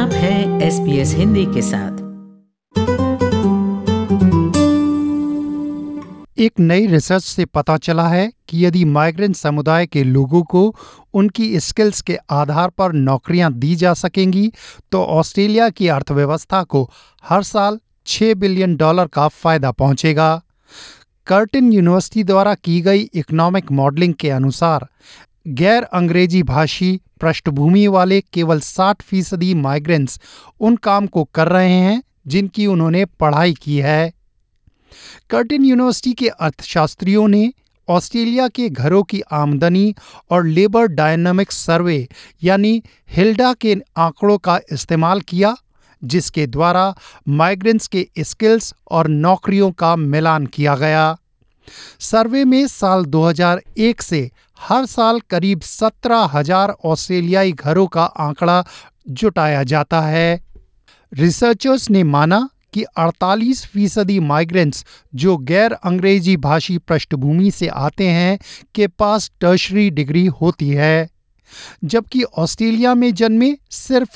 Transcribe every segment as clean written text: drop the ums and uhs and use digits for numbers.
आप हैं SBS हिंदी के साथ। एक नई रिसर्च से पता चला है कि यदि माइग्रेंट समुदाय के लोगों को उनकी स्किल्स के आधार पर नौकरियां दी जा सकेंगी तो ऑस्ट्रेलिया की अर्थव्यवस्था को हर साल $6 बिलियन का फायदा पहुंचेगा। कर्टिन यूनिवर्सिटी द्वारा की गई इकोनॉमिक मॉडलिंग के अनुसार गैर अंग्रेजी भाषी पृष्ठभूमि वाले केवल 60% माइग्रेंट्स उन काम को कर रहे हैं जिनकी उन्होंने पढ़ाई की है। कर्टिन यूनिवर्सिटी के अर्थशास्त्रियों ने ऑस्ट्रेलिया के घरों की आमदनी और लेबर डायनामिक्स सर्वे यानी हिल्डा के आंकड़ों का इस्तेमाल किया, जिसके द्वारा माइग्रेंट्स के स्किल्स और नौकरियों का मिलान किया गया। सर्वे में साल 2001 से हर साल करीब 17,000 ऑस्ट्रेलियाई घरों का आंकड़ा जुटाया जाता है। रिसर्चर्स ने माना कि 48% माइग्रेंट्स जो गैर अंग्रेजी भाषी पृष्ठभूमि से आते हैं के पास टर्शरी डिग्री होती है, जबकि ऑस्ट्रेलिया में जन्मे सिर्फ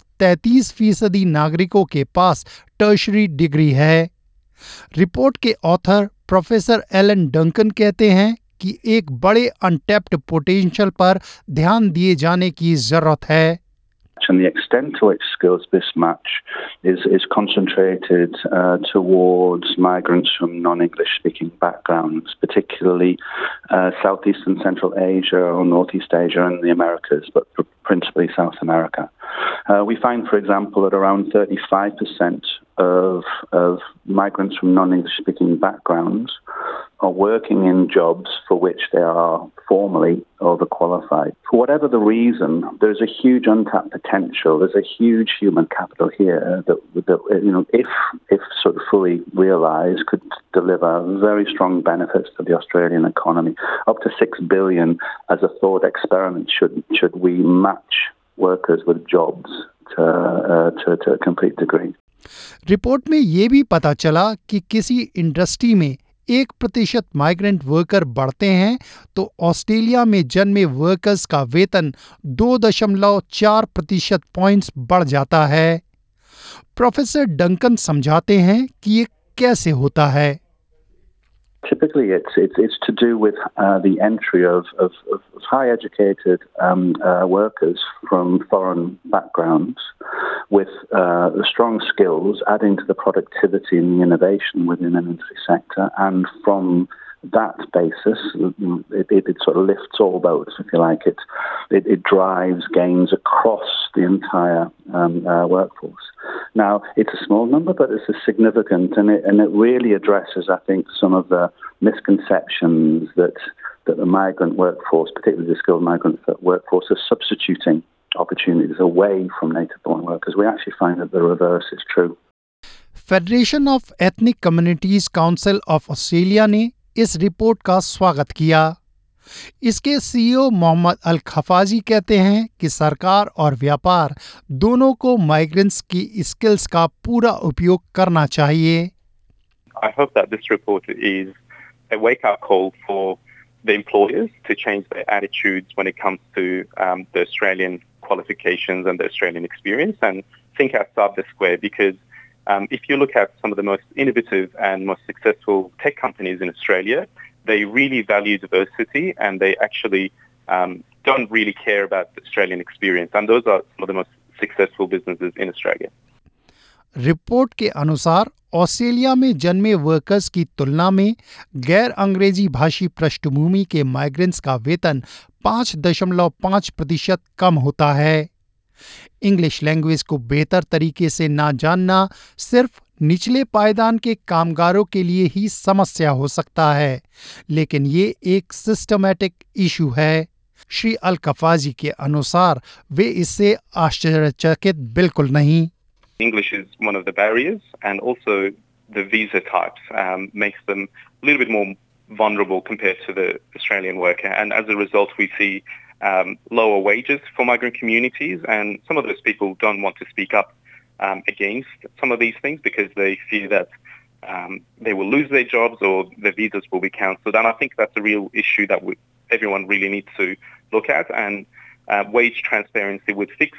33% नागरिकों के पास टर्शरी डिग्री है। रिपोर्ट के ऑथर प्रोफेसर एलन डंकन कहते हैं कि एक बड़े अनटैप्ड पोटेंशियल पर ध्यान दिए जाने की जरूरत है। And the extent to which skills mismatch is concentrated towards migrants from non-English speaking backgrounds, particularly Southeast and Central Asia or Northeast Asia and the Americas, but principally South America. We find, for example, that around 35% of migrants from non-English speaking backgrounds are working in jobs for which they are formally overqualified. For whatever the reason, there's a huge untapped potential. There's a huge human capital here that if sort of fully realised, could deliver very strong benefits to the Australian economy. Up to $6 billion as a thought experiment should we match workers with jobs to a complete degree. Report में ये भी पता चला कि किसी industry में 1% migrant worker बढ़ते हैं तो ऑस्ट्रेलिया में जन्मे वर्कर्स का वेतन 2.4% पॉइंट्स बढ़ जाता है। प्रोफेसर डंकन समझाते हैं कि ये कैसे होता है। Typically, it's to do with the entry of high educated workers from foreign backgrounds with strong skills, adding to the productivity and the innovation within an industry sector, and from that basis, it sort of lifts all boats, if you like. It drives gains across the entire workforce. Now, it's a small number, but it's a significant, and it really addresses, I think, some of the misconceptions that the migrant workforce, particularly the skilled migrant workforce, is substituting opportunities away from native-born workers. We actually find that the reverse is true. Federation of ethnic communities council of Australia ने इस report का स्वागत किया। इसके CEO Mohammad अल खफाजी कहते हैं कि सरकार और व्यापार दोनों को माइग्रेंट्स की स्किल्स का पूरा उपयोग करना चाहिए। I hope that this report is a wake-up call for the employers to change their attitudes when it comes to the Australian qualifications and the Australian experience and think outside the square, because if you look at some of the most innovative and most successful tech companies in Australia, they really value diversity and they actually don't really care about the Australian experience. And those are some of the most successful businesses in Australia. Report के अनुसार Australia में जन्मे workers की तुलना में गैर अंग्रेजी भाषी पृष्ठभूमि के माइग्रेंट्स का वेतन 5.5% कम होता है। इंग्लिश लैंग्वेज को बेहतर तरीके से ना जानना सिर्फ निचले पायदान के कामगारों के लिए ही समस्या हो सकता है, लेकिन ये एक सिस्टमैटिक इशू है। श्री अल कफाजी के अनुसार वे इससे आश्चर्यचकित बिल्कुल नहीं। English is one of the barriers, and also the visa types makes them a little bit more vulnerable compared to the Australian worker. And as a result, we see lower wages for migrant communities, and some of those people don't want to speak up against some of these things because they fear that they will lose their jobs or their visas will be cancelled. And I think that's a real issue that everyone really needs to look at, and wage transparency would fix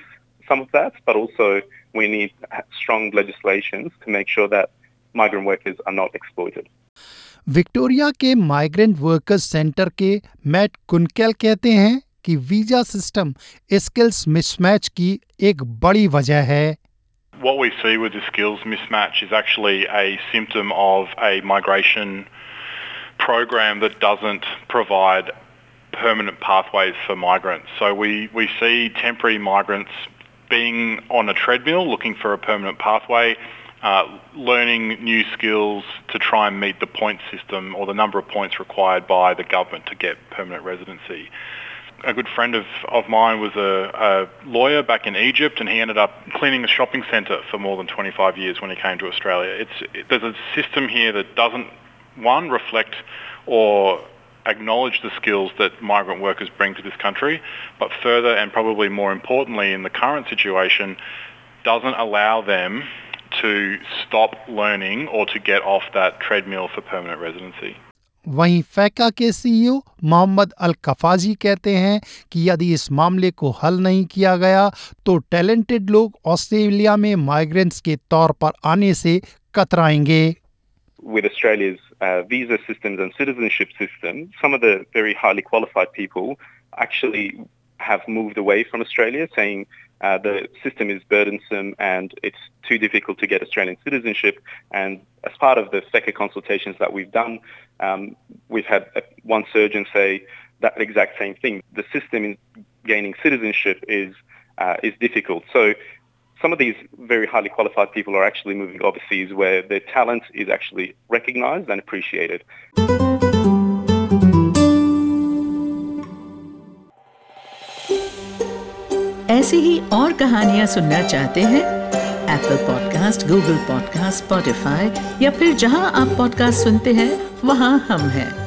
some of that, but also we need strong legislations to make sure that migrant workers are not exploited. Victoria के migrant workers centre के Matt Kunkel कहते हैं कि visa system skills mismatch की एक बड़ी वजह है। What we see with the skills mismatch is actually a symptom of a migration program that doesn't provide permanent pathways for migrants. So we see temporary migrants being on a treadmill looking for a permanent pathway, learning new skills to try and meet the point system or the number of points required by the government to get permanent residency. A good friend of mine was a lawyer back in Egypt, and he ended up cleaning a shopping centre for more than 25 years when he came to Australia. There's a system here that doesn't, one, reflect or acknowledge the skills that migrant workers bring to this country, but further and probably more importantly in the current situation, doesn't allow them to stop learning or to get off that treadmill for permanent residency. वहीं फैका के CEO Mohammad अल कफाजी कहते हैं कि यदि इस मामले को हल नहीं किया गया तो टैलेंटेड लोग ऑस्ट्रेलिया में माइग्रेंट्स के तौर पर आने से कतराएंगे। With Australia's visa systems and citizenship system, some of the very highly qualified people actually have moved away from Australia, saying the system is burdensome and it's too difficult to get Australian citizenship. And as part of the FECA consultations that we've done, we've had one surgeon say that exact same thing. The system in gaining citizenship is difficult. So some of these very highly qualified people are actually moving overseas where their talent is actually recognized and appreciated. ऐसी ही और कहानियाँ सुनना चाहते हैं? Apple Podcast, Google Podcast, Spotify या फिर जहां आप पॉडकास्ट सुनते हैं वहां हम हैं।